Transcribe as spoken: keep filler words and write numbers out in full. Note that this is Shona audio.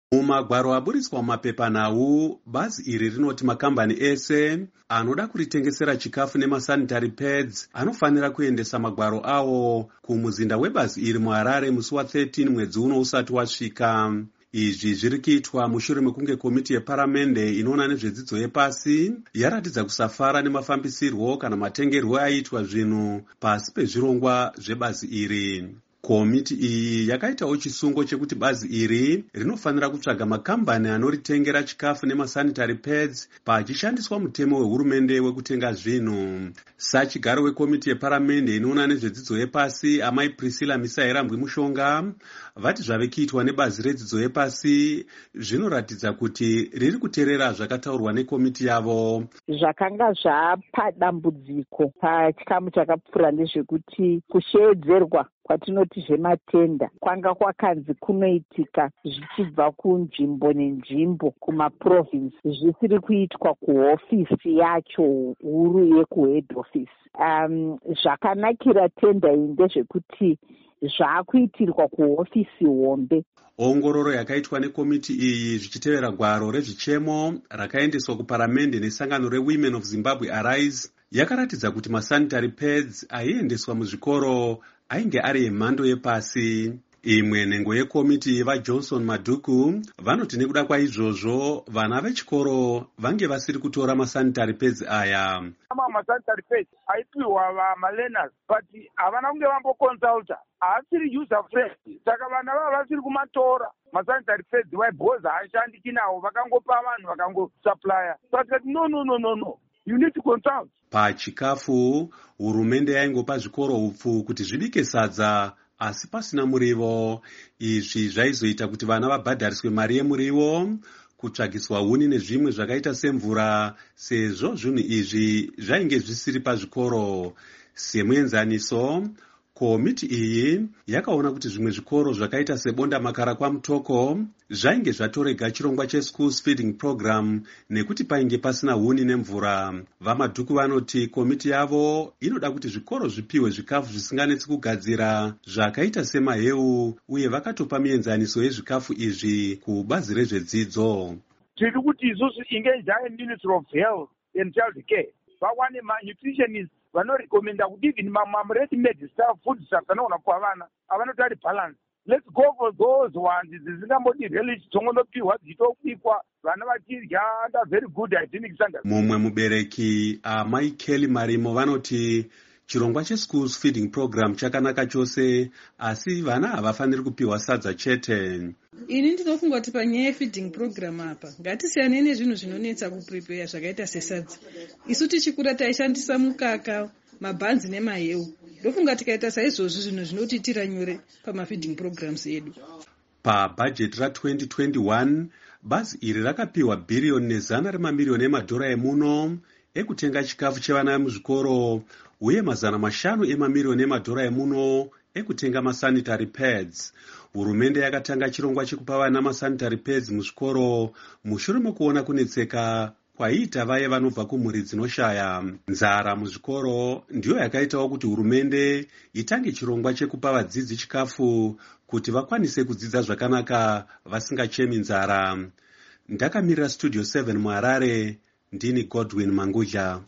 Mumagwaro aburiswa mumapepanhau, bazi iri rinoti makambani ese anoda kuritengesera chikafu nemasanitary pads anofanira kuendesa magwaro awo kumuzinda webazi iri muHarare musi wa13 mwedzi uno usati wasvika. Izvi zviri kuitwa mushure mekunge komiti yeparamende inoona nezvedzidzo yepasi yaratidza kusafara nemafambisirwo kana matengerwo aiitwa zvinhu pasi pezvirongwa zvebazi iri. Komiti iyi yakaitawo chisungo chekuti bazi iri rinofanira kutsvaga makambani anoritengera chikafu nemasanitary pads pachishandiswa mutemo wehurumende wekutenga zvinhu. Sachigaro wekomiti yeparamende inoona nezvedzidzo yepasi, amai Priscilla Misairambwi Mushonga, vati zvave kuitwa nebazi redzidzo yepasi zvinoratidza kuti riri kuteerera zvakataurwa nekomiti yavo. Zvakanga zvapa dambudziko pachikamu chakapfuura ndezvekuti kusheedzerwa kwatinoti zvematenda kwanga kwakanzi kunoitika zvichibva kunzvimbo nenzvimbo kumaprovinsi zvisiri kuitwa kuhofisi yacho huru yekuhead office. Um, zvakanakira tenda iyi ndezvekuti zvaakuitirwa kuhofisi hombe. Ongororo yakaitwa nekomiti iyi zvichitevera gwaro rezvichemo rakaendeswa kuparamende nesangano reWomen of Zimbabwe Arise yakaratidza kuti masanitary pads aiendeswa muzvikoro ainge ari emhando yepasi. Imwe nhengo yekomiti vaJohnson Maduku vanoti nekuda kwaizvozvo vana vechikoro vange vasiri kutora masanitary pads aya. Masanitary pads aipiwa vamalearners but havana kunge vamboconsulta, haasiri user friendly, saka vana vava vasiri kumatora masanitary pads vaibhoza haashandiki nawo, vakangopa vanhu vakangosuplya. But no no no no no you need to consult. Pachikafu hurumende yaingopa zvikoro upfu kuti zvibike sadza asi pasina murivo. Izvi zvaizoita kuti vana vabhadhariswe mari yemurivo, kutsvagiswa huni nezvimwe zvakaita semvura, sezvo zvinhu izvi zvainge zvisiri pazvikoro. Semuenzaniso, komiti iyi yakaona kuti zvimwe zvikoro zvakaita sebonda makara kwamutoko zvainge zvatorega chirongwa cheschools feeding program nekuti painge pasina huni nemvura. VaMadhuku vanoti komiti yavo inoda kuti zvikoro zvipiwe zvikafu zvisinganetsi kugadzira zvakaita semaheu, uye vakatopa mienzaniso yezvikafu izvi kubazi rezvedzidzo. Tiri kuti isusu inge njaya Ministry of Health and Child Care vawane manutritionist vanorekomenda kuti even ready-made stuff food stuff anoona kwa vana avanoti ari balance. Let's go for those ones dzisingambodi relish tongonopiwa dzichitobikwa vana vachirya under very good hygienic standards. Mumwe mubereki amai Kelly Marimo vanoti chirongwa cheschools feeding program chakanaka chose, asi vana havafaniri kupiwa sadza chete. Ini ndinofunga kuti panyaya yefeeding program apa ngatisiyane nezvinhu zvinonetsa kuprepare zvakaita sesadza. Isu tichikura taishandisa mukaka, mabhanzi nemaheu. Ndofunga tikaita saizvozvo zvinhu zvinotitira nyore pamafeeding programs edu. Pabhajeti ra-twenty twenty-one bazi iri rakapiwa bhiriyoni nezana remamirioni emadhora emuno ekutenga chikafu chevana vemuzvikoro uye mazana mashanu emamirioni emadhora emuno ekutenga masanitary pads. Hurumende yakatanga chirongwa chekupa vana masanitary pads muzvikoro mushure mekuona kunetseka kwaiita vaye vanobva kumhuri dzinoshaya. Nzara muzvikoro ndiyo yakaitawo kuti hurumende itange chirongwa chekupa vadzidzi chikafu kuti vakwanise kudzidza zvakanaka vasingachemi nzara. Ndakamirira Studio seven muHarare, ndini Godwin Mangudla.